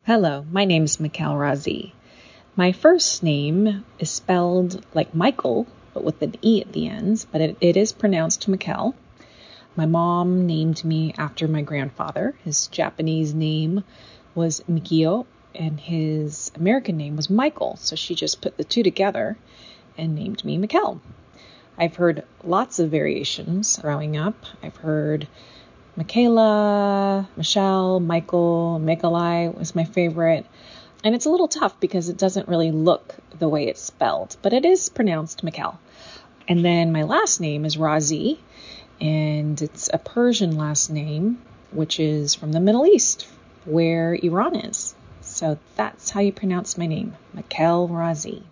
Hello, my name is Mikal Razi. My first name is spelled like Michael, but with an E at the end, but it is pronounced Mikal. My mom named me after my grandfather. His Japanese name was Mikio, and his American name was Michael, so she just put the two together and named me Mikal. I've heard lots of variations growing up. I've heard Michaela, Michelle, Michael, Mikalai was my favorite. And it's a little tough because it doesn't really look the way it's spelled, but it is pronounced Mikal. And then my last name is Razi, and it's a Persian last name, which is from the Middle East, where Iran is. So that's how you pronounce my name, Mikal Razi.